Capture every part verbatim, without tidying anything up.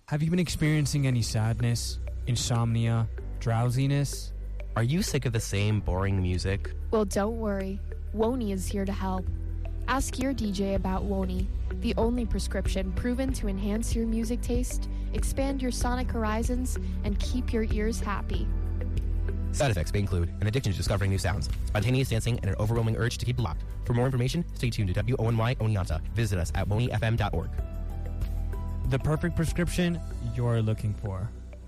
Have you been experiencing any sadness, insomnia, drowsiness? Are you sick of the same boring music? Well, don't worry. Wony is here to help. Ask your D J about Wony, the only prescription proven to enhance your music taste, expand your sonic horizons, and keep your ears happy. Side effects may include an addiction to discovering new sounds, spontaneous dancing, and an overwhelming urge to keep it locked. For more information, stay tuned to W O N Y Oneonta. Visit us at wony f m dot org. The perfect prescription you're looking for.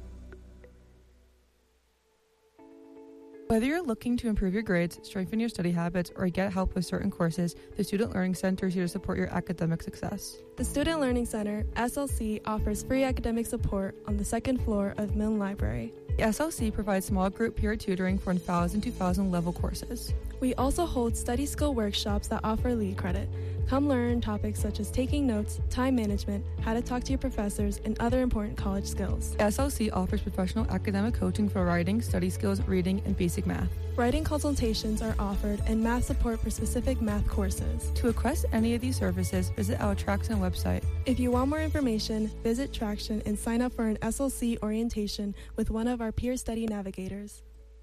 Whether you're looking to improve your grades, strengthen your study habits, or get help with certain courses, the Student Learning Center is here to support your academic success. The Student Learning Center, S L C, offers free academic support on the second floor of Milne Library. The S L C provides small group peer tutoring for one thousand to two thousand level courses. We also hold study skill workshops that offer lead credit. Come learn topics such as taking notes, time management, how to talk to your professors, and other important college skills. S L C offers professional academic coaching for writing, study skills, reading, and basic math. Writing consultations are offered and math support for specific math courses. To request any of these services, visit our Traction website. If you want more information, visit Traction and sign up for an S L C orientation with one of our peer study navigators.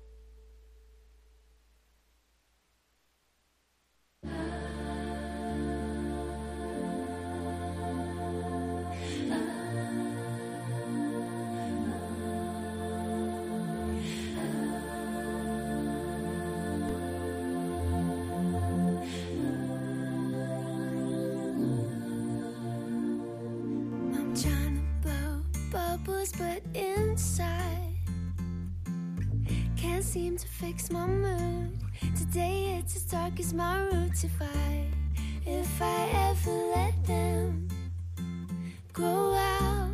But inside can't seem to fix my mood. Today it's as dark as my roots. If I, if I ever let them grow out,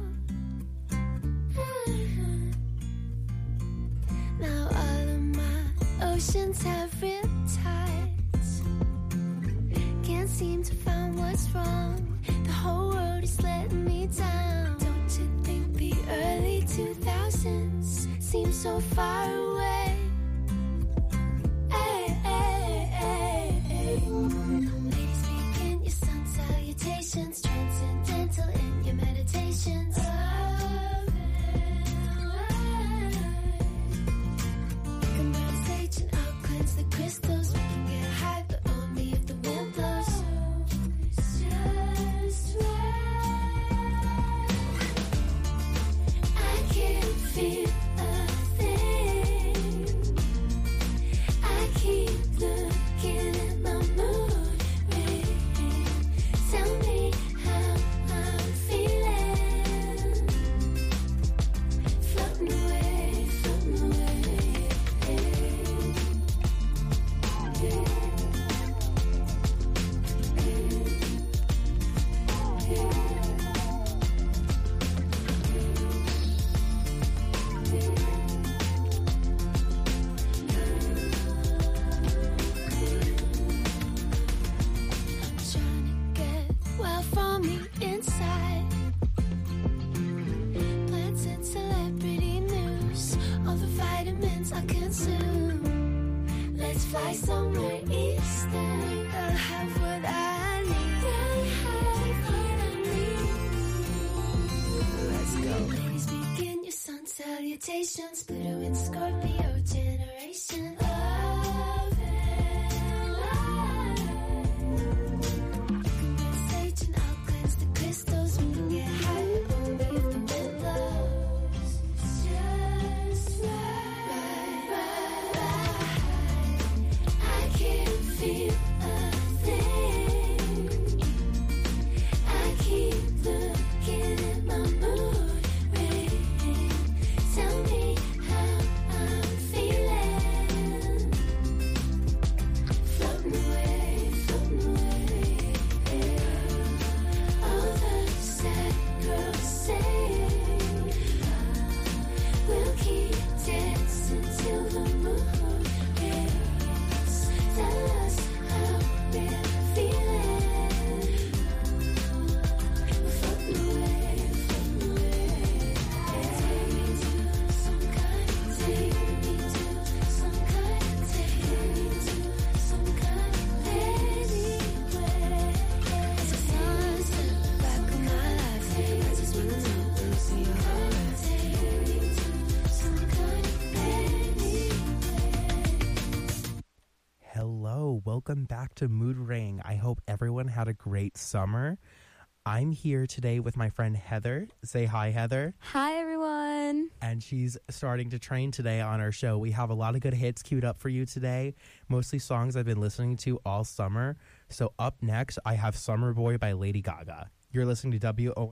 now all of my oceans have riptides. Can't seem to find what's wrong. The whole world is letting me down. The early two thousands seem so far away. Hey, hey, hey, hey. Ladies, begin your sun salutations, transcendental in your meditations. We can burn sage and I'll cleanse the crystals. We can get high, but only if the wind blows. It's just right. Feel a thing. I keep looking at my mood ring. Tell me how I'm feeling. Floating away, floating away. Fly somewhere eastern. I'll have what I need. I'll have what I need. Let's go. Ladies, begin your sun salutations. Pluto and Scorpio generation. Love and light. You can burn sage and I'll cleanse the crystals. We can get high, but only if the wind blows. It's just right, right, right. I can't feel a thing. I keep looking at my mood ring. Tell me how I'm feeling. welcome back to Mood Ring. I hope everyone had a great summer. I'm here today with my friend Heather. Say hi, Heather. Hi, everyone. And she's starting to train today on our show. We have a lot of good hits queued up for you today, mostly songs I've been listening to all summer. So up next, I have Summer Boy by Lady Gaga. You're listening to W O N.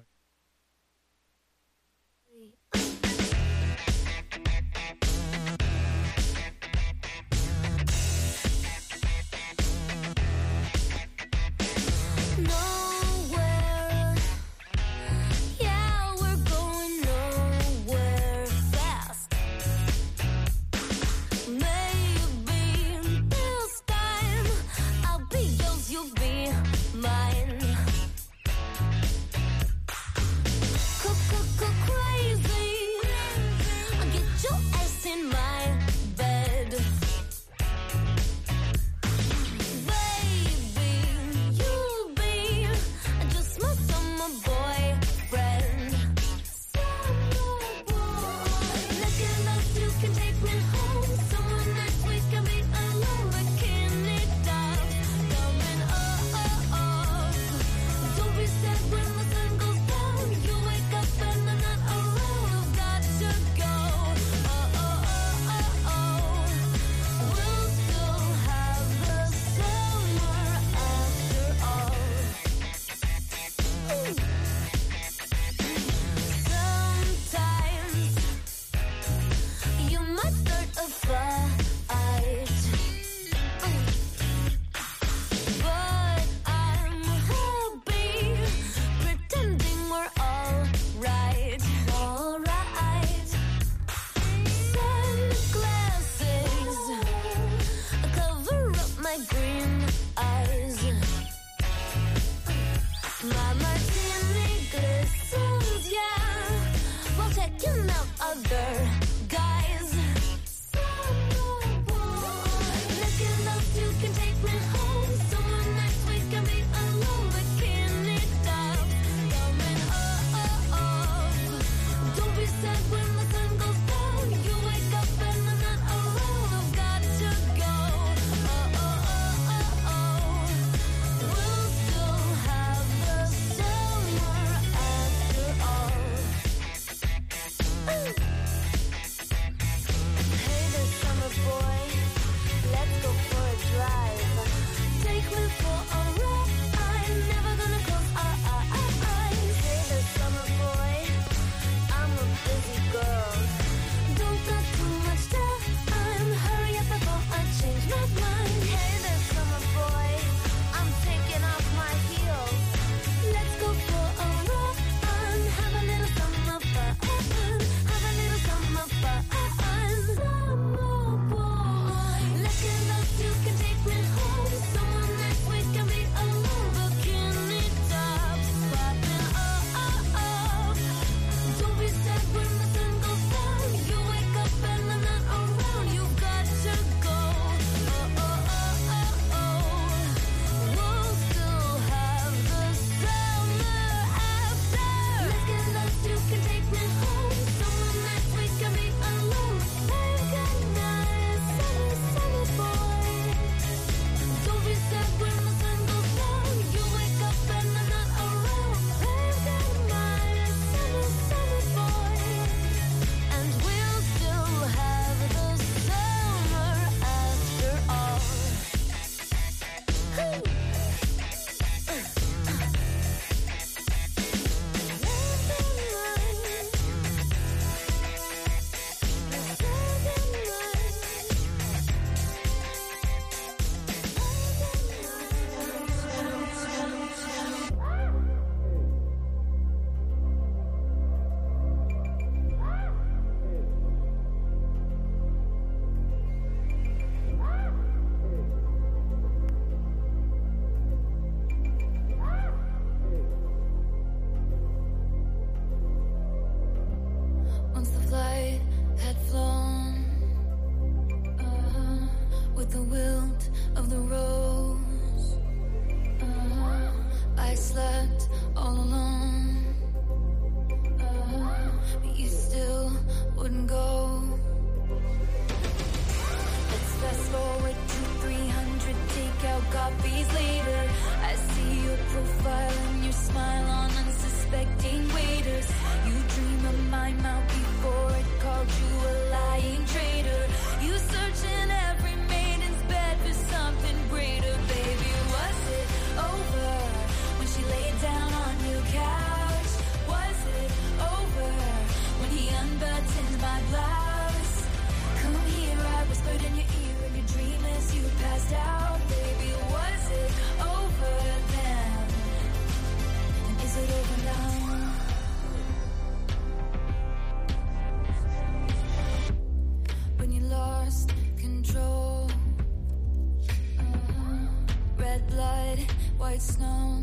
like snow.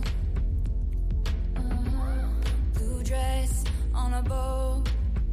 Uh, blue dress on a boat.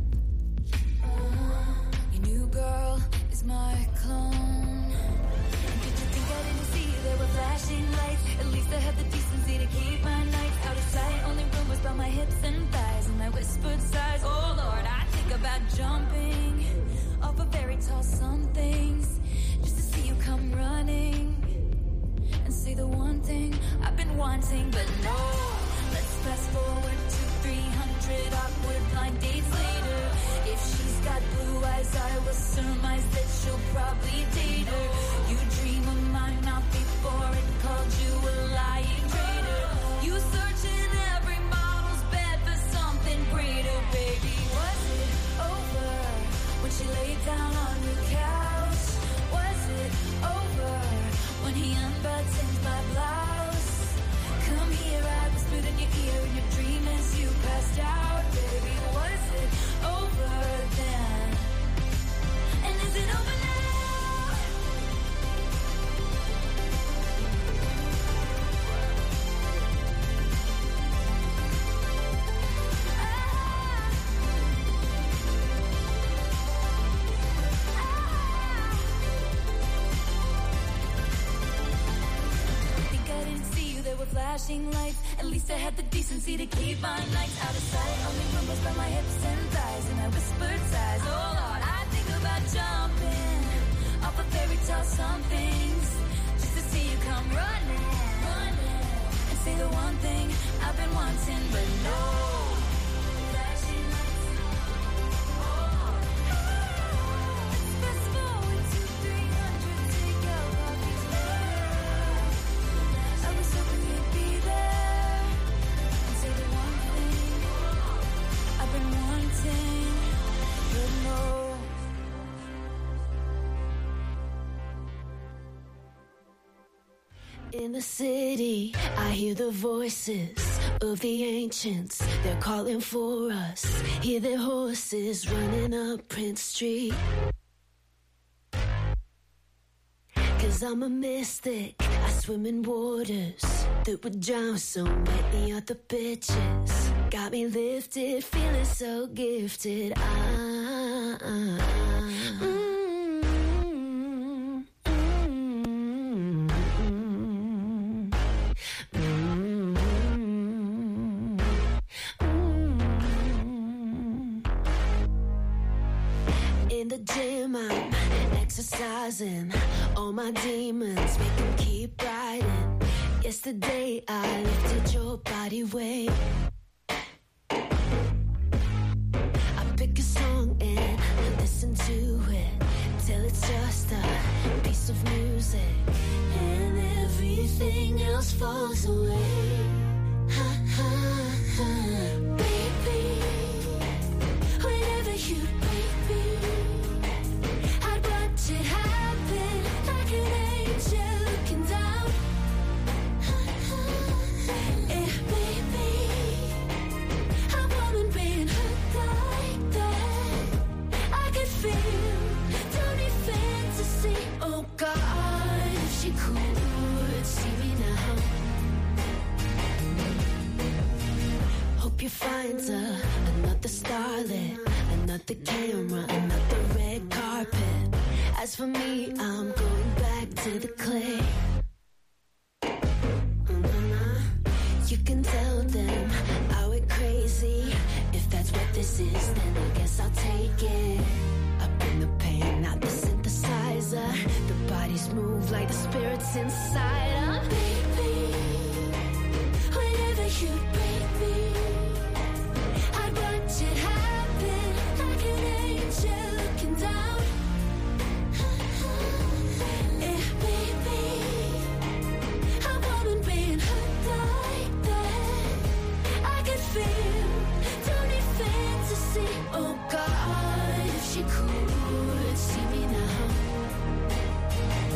Uh, your new girl is my clone. And did you think I didn't see there were flashing lights? At least I had the decency to keep my nights out of sight. Only rumors about my hips and thighs and my whispered sighs. Oh Lord, I think about jumping off a very tall somethings just to see you come running and say the one thing I've been wanting. But no, let's fast forward to three hundred awkward blind dates later. If she's got blue eyes, I will surmise that she'll probably date her. You dream of my mouth before it called you a lying traitor. You search in every model's bed for something greater. Baby, was it over when she laid down on your couch? Was it over when he unbuttoned my blouse? Come here, I whispered in your ear in your dream as you passed out. Baby, was it over then? And is it over now? Flashing lights, at least I had the decency to keep my nights out of sight. Only rumbles by my hips and thighs and I whispered sighs. Oh Lord, I think about jumping off a fairy tale somethings just to see you come running, running and say the one thing I've been wanting. But no flashing lights. Oh, fast forward to three hundred, take out coffees later. I was hoping you'd be there and say the one thing I've been wanting, but no. In the city, I hear the voices of the ancients. They're calling for us. Hear their horses running up Prince Street. Cause I'm a mystic, I swim in waters that would drown so many other bitches. Got me lifted, feeling so gifted. Ah, ah, ah. Mm, mm, mm, mm, mm, mm. In the gym, I'm exercising. All my demons make them keep riding. Yesterday I lifted your body weight. I pick a song and listen to it till it's just a piece of music, and everything else falls away. Ha, ha, ha. Baby, whenever you break me, I'd watch it happen like an angel looking down. Yeah, baby, a woman being hurt like that, I could feel, don't need fantasy. Oh God, if she could see me now. Hope you find her another starlet, another camera, another red carpet. As for me, I'm going back to the clay. Mm-hmm. You can tell them I went crazy. If that's what this is, then I guess I'll take it. Up in the pain, not the synthesizer. The bodies move like the spirits inside. Uh, baby, whenever you break me, I'd watch it happen like an angel looking down. Yeah, baby, a woman being hurt like that, I could feel, don't need fantasy. Oh God, if she could see me now.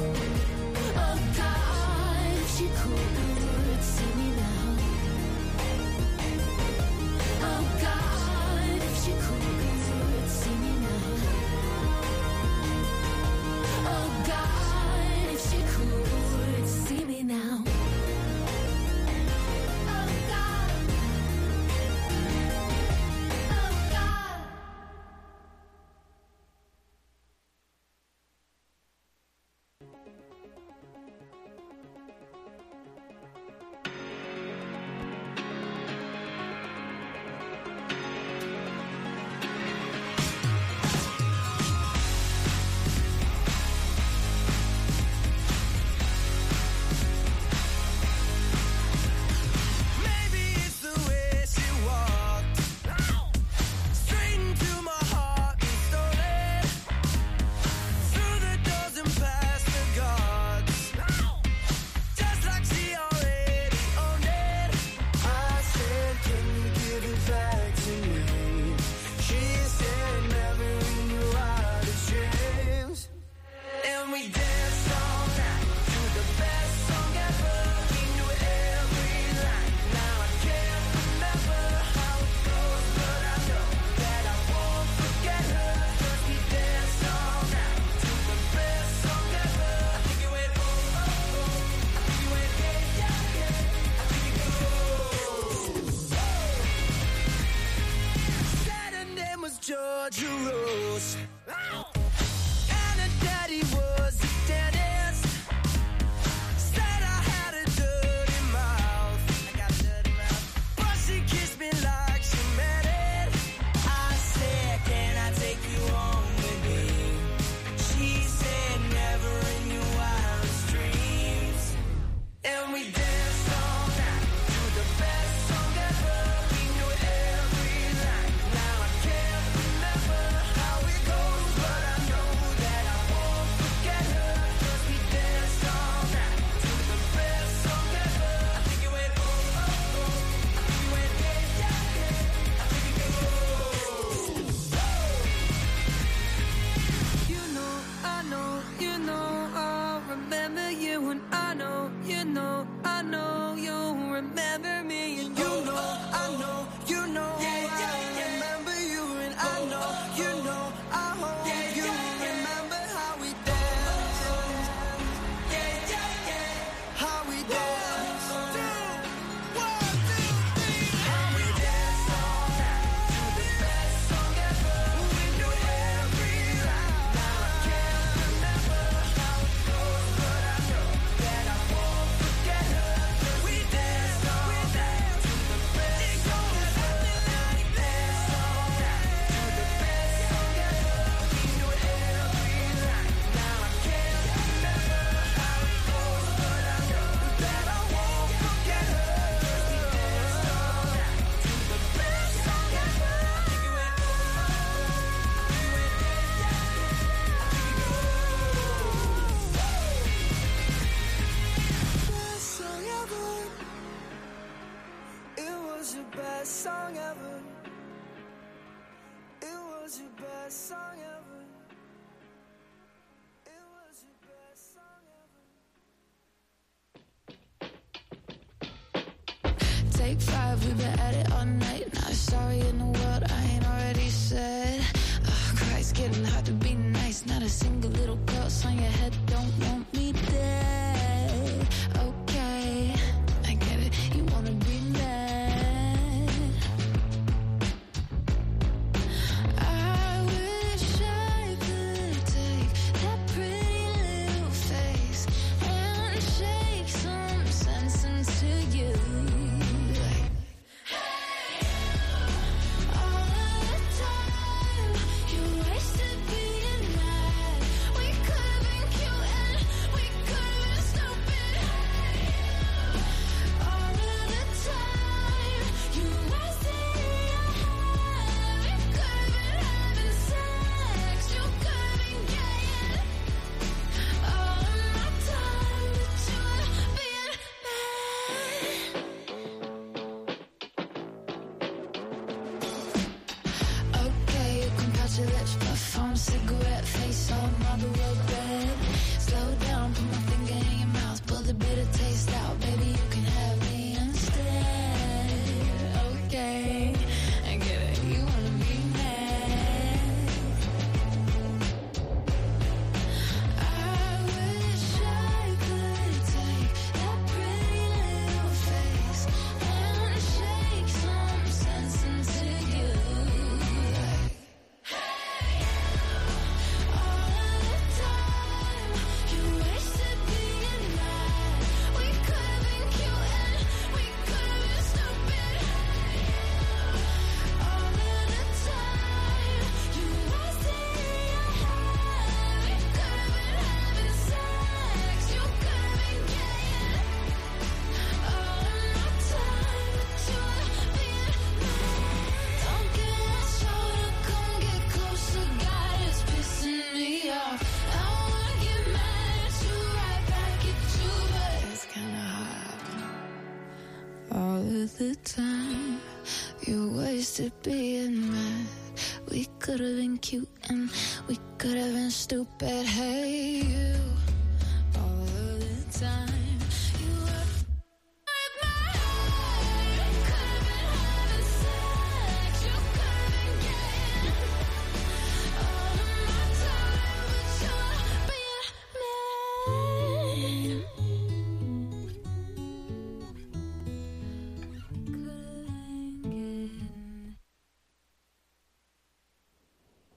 Oh God, if she could see me now. followed your rules. And her daddy was a dentist. Said I had a dirty mouth. I got a dirty mouth. But she kissed me like she meant it. I said, can I take you home with me? She said, never in your wildest dreams. And we danced all night to the best song ever. We knew every line. Now I can't remember how it goes, but I know that I won't forget her. 'Cause we danced all night to the best song ever. I think it went oh, oh, oh. I think it went yeah, yeah, yeah. I think it went oh. You know, I know, you know, I'll remember you, and I know, you know, I know you'll remember me, and you know, I know, you know, I remember you, and I know, you know, I hope you remember how we danced, yeah, yeah, yeah, how we danced, one, two, three, how we danced all night to the best song ever. We knew every line. Now I can't remember how it goes, but I know that I won't forget her. 'Cause we danced all night to the best song ever. We danced all night to the best song ever. We knew every line. Now I can't remember how it goes, but I know that I won't forget her. 'Cause we danced all night to the best song ever. I think it went oh, oh, oh. I think it went yeah, yeah, yeah. I think it goes. Best song ever. It was your best song ever. It was your best song ever. It was your best song ever. Take five, we've been at it all night. Not sorry in the world I ain't already said. Oh, Christ, getting hard to be nice. Not a single little curse on your head. Don't want me dead. Okay, I get it. You wanna be mad. I wish I could take that pretty little face and shake some sense into you. All of the time you wasted being mad. We could've been cute and we could've been stupid. All of the time you wasted your head. We could've been having sex. You could've been getting all of my time, but you were being mad. Okay, you can patch your lips, but phone, cigarette, face on Marlboro red. Slow down, put my finger in your mouth, pull the bitter taste out. Baby, you can have me instead. Okay, I get it. You wanna be mad. I wish I could take that pretty little face and shake some sense into you. All of the time you wasted being mad. We could've been cute and we could've been stupid. All of the time you wasted your head. We could've been having sex. You could've been getting all of my time, but you were being mad. Don't get that shoulder, come get closer. God is pissing me off. I wanna get mad at you, right back at you, but it's kinda hard. All of the time you wasted being mad. We could've been cute and we could've been stupid. Hey, you. All of the time you were with my head. You could've been having sex. You could've been getting all of my time, but you were being mad. Could've been getting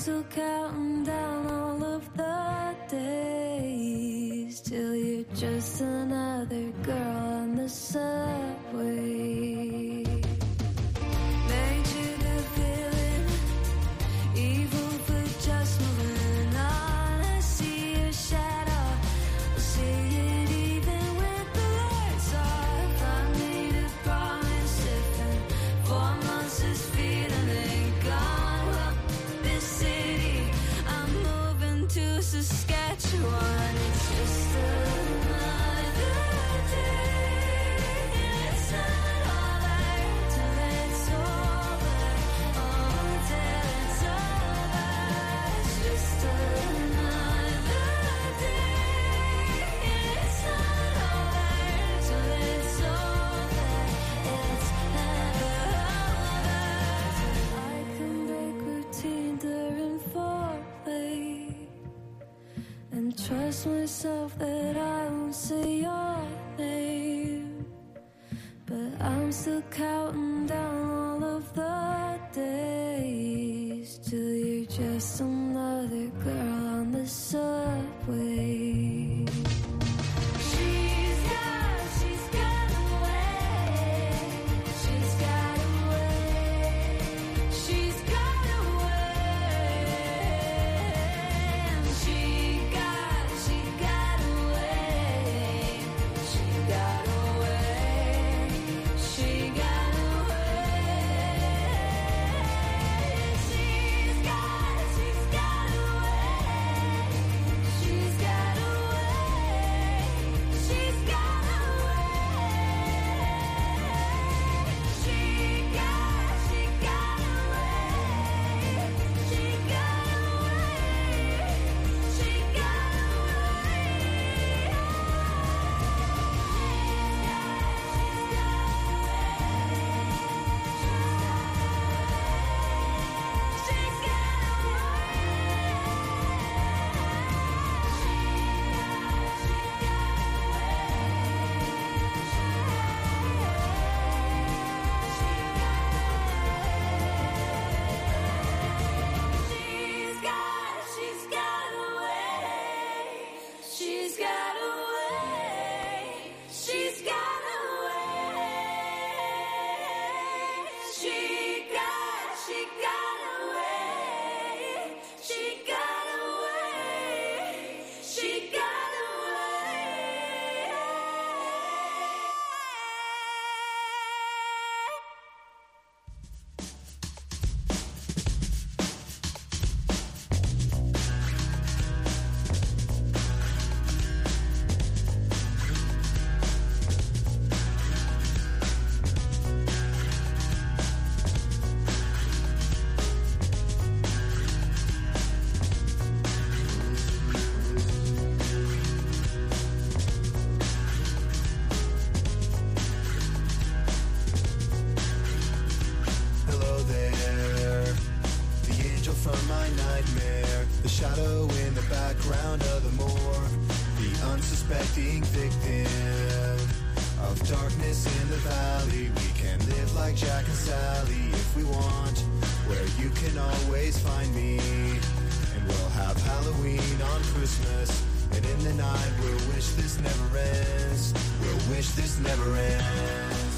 still counting down all of the days till you're just another girl on the subway. Made you the villain, evil for just moving on. I see your shadow, I see it even with the lights off. I made a promise if in four months this feeling ain't gone. Well, this city, I'm moving to Saskatchewan. It's just another day. It's not over till it's over. Oh, till it's over. It's just another day. It's not over till it's over. It's never over. I can break routine during foreplay and trust myself that I won't say your name. But I'm still counting down all of the days till you're just another girl on the subway. She's got, she's got away. She's got away. She's got away. And she got, she got away. She got away. She got away. She's got, she's got away. She's got away. She's got away. She got, she got away. She got away. She got She's got, she's got away. She's got away. She's got away. She got, she got away. She got away. She got Hello there, the angel from my nightmare, the shadow in the background of the moor, the unsuspecting victim of darkness in the valley. We can live like Jack and Sally if we want, where you can always find me. And we'll have Halloween on Christmas, and in the night we'll wish this never ends. We'll wish this never ends.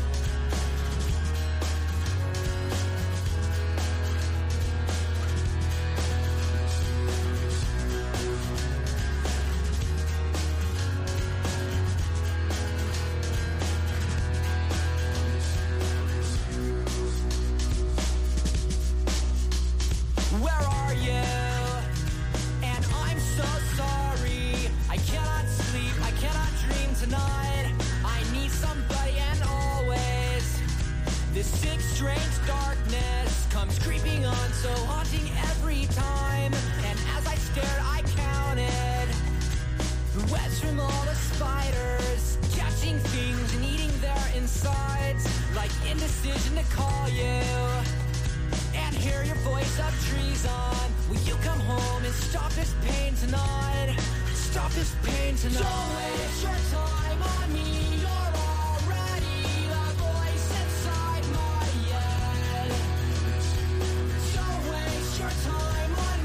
Where are you? And I'm so sorry. I cannot sleep, I cannot dream tonight. I need somebody and always. This sick, strange darkness comes creeping on, so haunting every time. And as I stared, I counted the webs from all the spiders, catching things and eating their insides. Like indecision to call you and hear your voice of treason. Will you come home and stop this pain tonight? Stop this pain tonight. Don't waste your time on me. You're already the voice inside my head. Don't waste your time on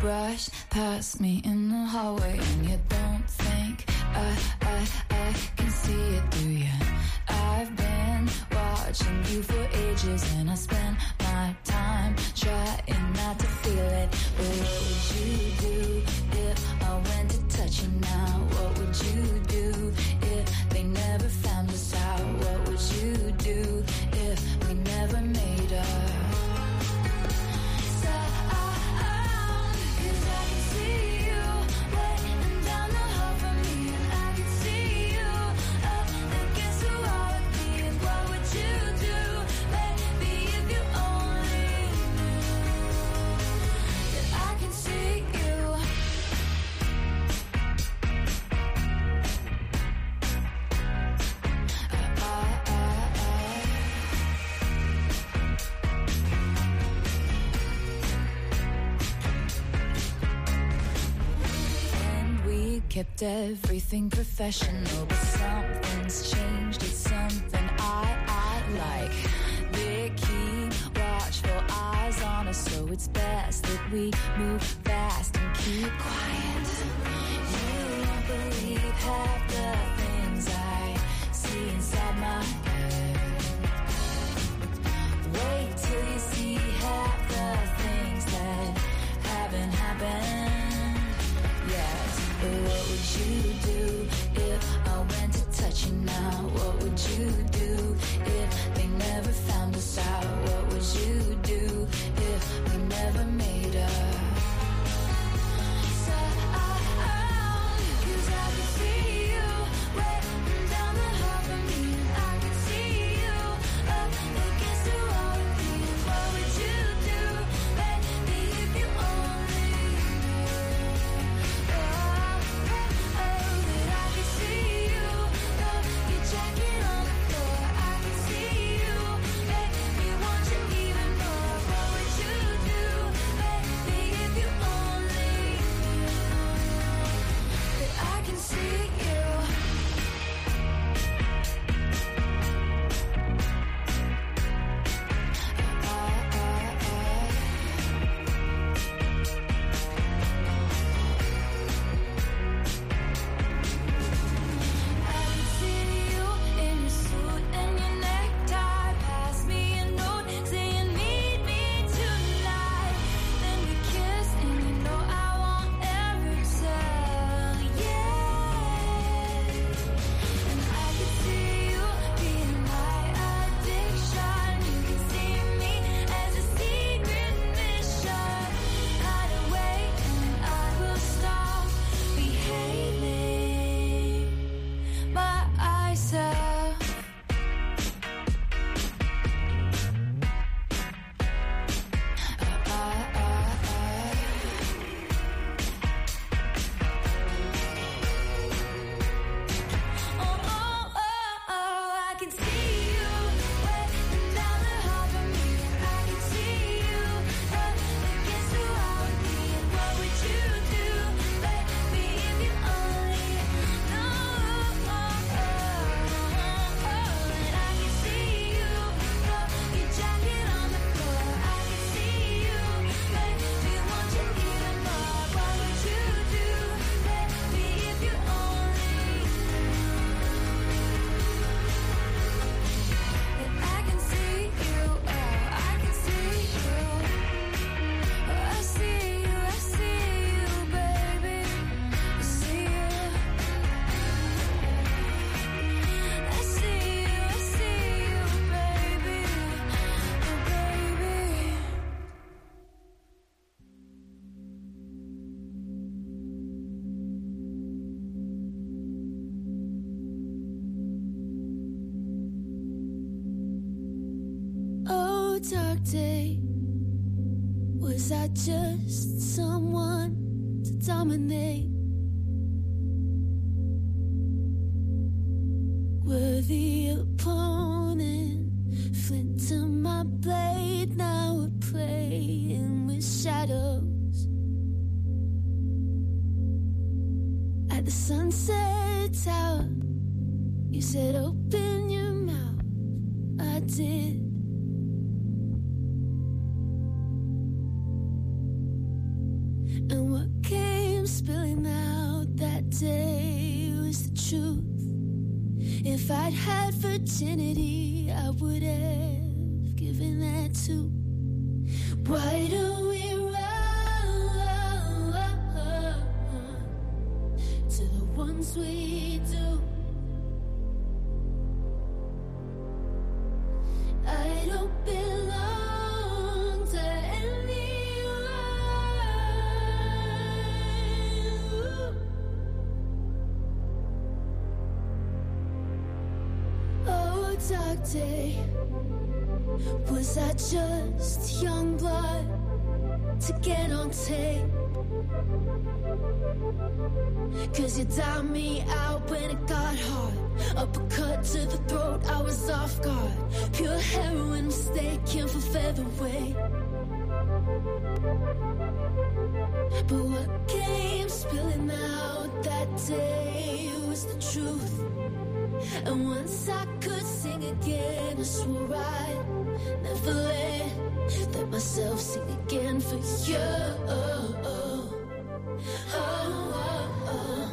brush past me in the hallway, and you don't think I, I, I can see it, do you? I've been watching you for ages, and I spend my time trying not to feel it. But what would you do if I went to touch you now? What would you do if they never found us out? What would you do if we never made up? Kept everything professional, but something's changed. It's something I, I like. They keep watchful eyes on us, so it's best that we move fast and keep quiet. You won't believe half the things I see inside my head. Wait till you see half the things that haven't happened. But what would you do if I went to touch you now? What would you do if they never found us out? What would you do if we never made up? So I, I, 'cause I can see you waiting down the hall from me, and I can see you up against the wall with me. What would you do, baby, if you only dark day. Was I just someone to dominate? Worthy opponent, flint to my blade. Now we're playing with shadows. At the Sunset Tower, you said open your mouth. I did. And day was the truth. If I'd had virginity, I would have given that too. Why do we run to the ones we do? I don't belong to anyone. Oh, dark day, was I just young blood to get on tape? Cause you dialed me out when it got hard. Uppercut to the throat, I was off guard. Pure heroin mistaken for featherweight. But what came spilling out that day was the truth. And once I could sing again, I swore I'd never let, let myself sing again for you. Oh, oh, oh, oh,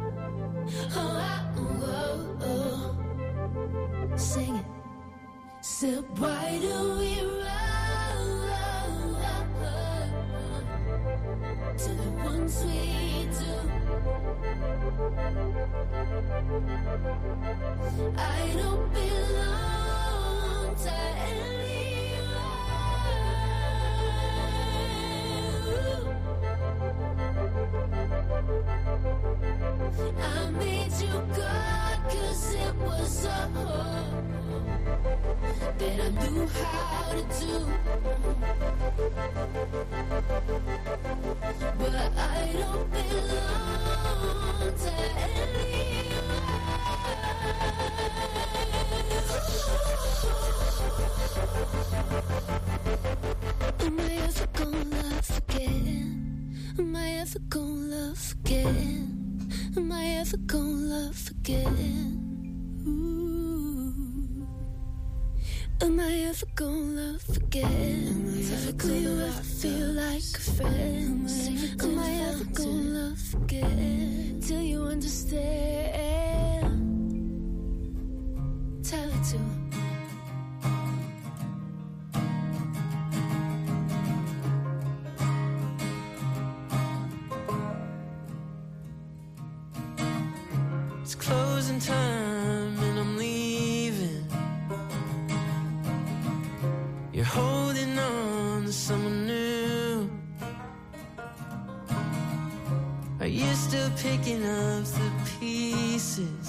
oh, oh. Sing it. Said, why do we run to the ones we do? I don't belong to anyone. I made you God cause it was a hope that I knew how to do. But I don't belong to anyone. Am I ever gonna love again? Am I ever gonna love again? Am I ever gonna love again? Ooh. Am I ever gonna love again? Do you ever feel like a friend? Am I ever gonna love again? Till you understand. Tell it to him. It's closing time and I'm leaving. You're holding on to someone new. Are you still picking up the pieces?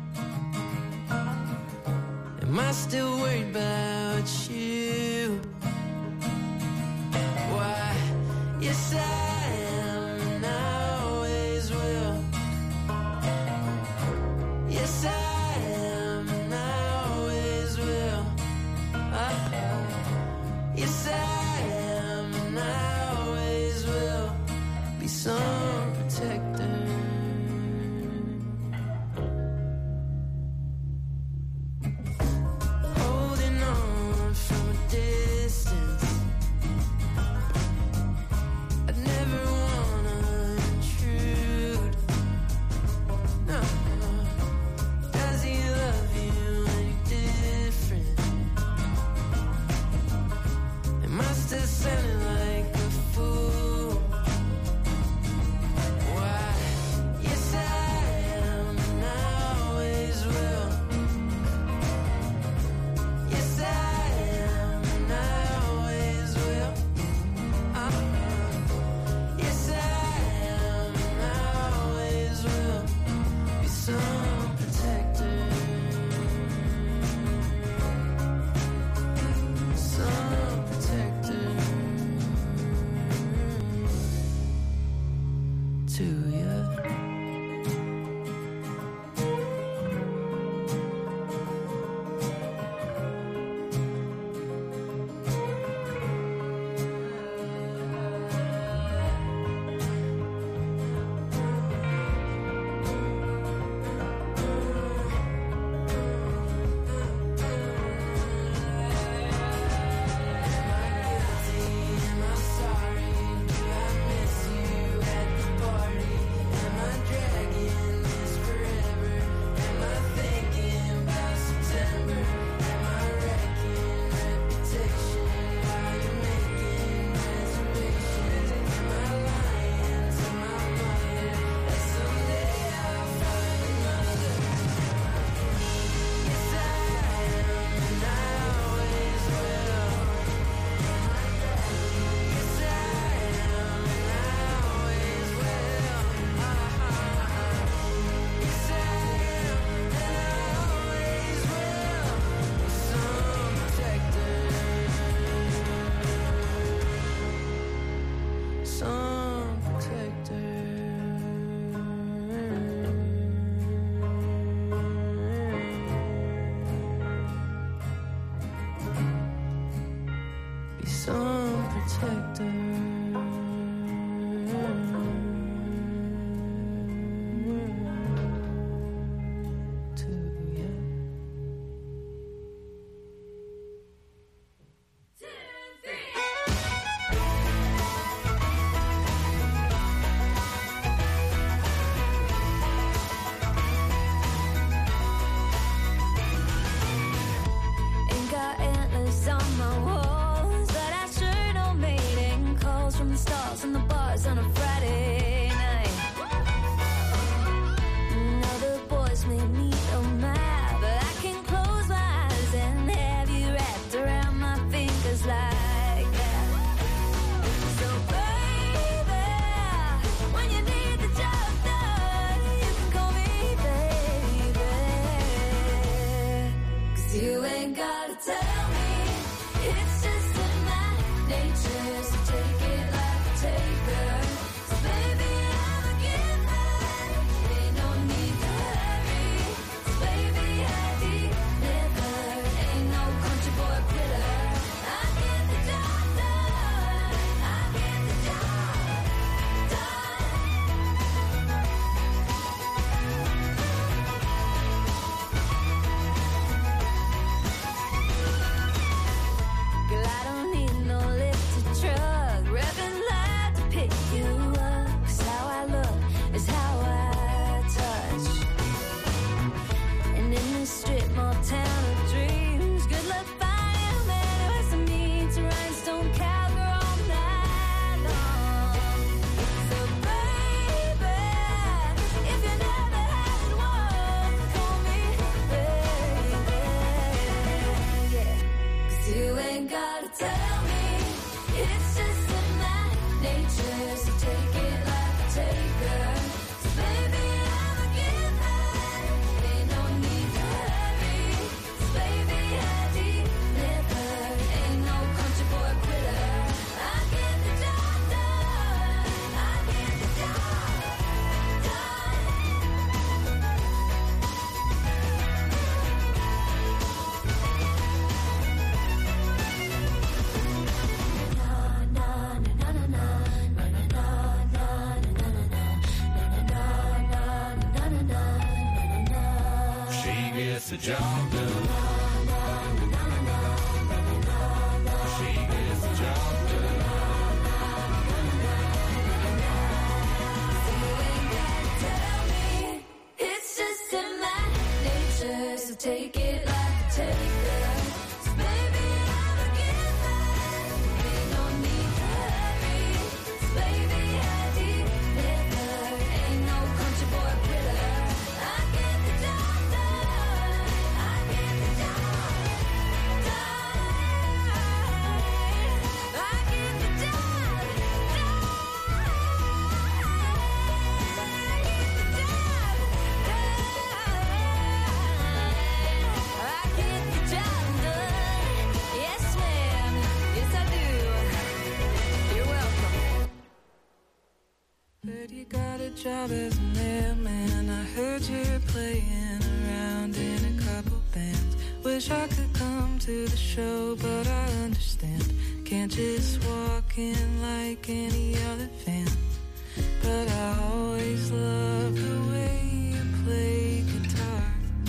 Am I still worried about you? Why? Yes, I am and I always will. Yes, I am and I always will. Uh, yes, I am and I always will be some protector. gets the job done. She gets the job done. You ain't gotta tell me, it's just in my nature, so take it like a taker. So baby, I'm a giver, ain't no need to hurry. So baby, I deliver, ain't no country boy quitter. I get the job done, I get the job done, I get the job done, I get the job done. Yes, ma'am, yes I do. You're welcome. Heard you got a job as a mailman. I heard you're playing around in a couple bands. Wish I could come to the show, but I understand. Can't just walk in like any other fan. But I always love the way you play guitar.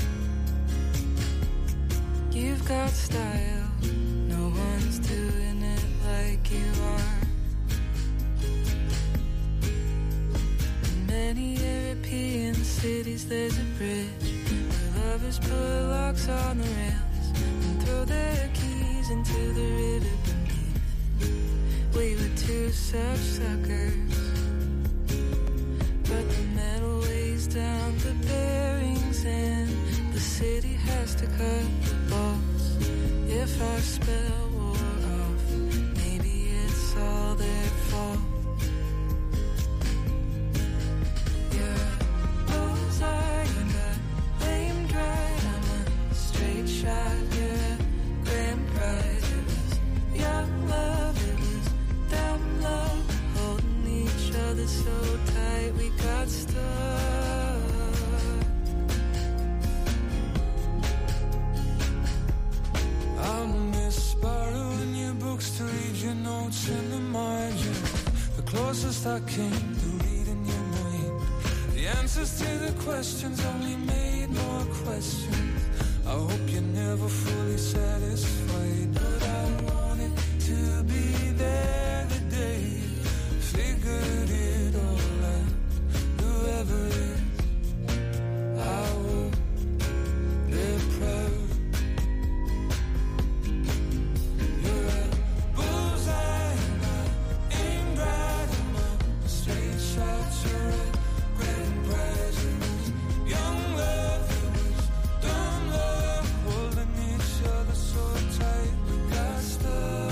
You've got style, no one's doing it like you are. In many European cities there's a bridge where lovers put locks on the rails and throw their keys into the river beneath. We were two such suckers, but the metal weighs down the bearings and the city has to cut the bolts. If our spell wore off, maybe it's all their fault. You're a bullseye and I aimed right. I'm a straight shot. You're a grand prize. It was young love, it was dumb love, holding each other so tight we got stuck. I'll miss borrowing your books to read your notes in the margin. The closest I came to reading your mind. The answers to the questions only made more questions. I hope you're never fully satisfied, but I wanted to be there the day you figured it all out. Whoever it is, I hope they're proud. You're a bullseye and I aimed right. I'm a straight shot. You're a grand prize. It was young love, it was dumb love, holding each other so tight we got stuck.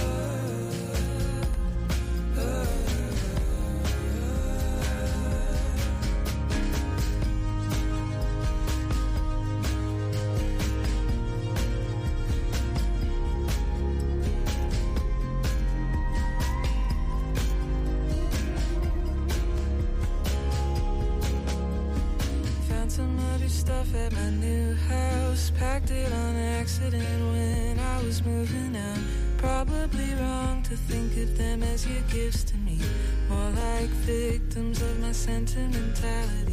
Found some of your stuff at my new house. Packed it on accident when I was moving out. Probably wrong to think of them as your gifts to me. More like victims of my sentimentality.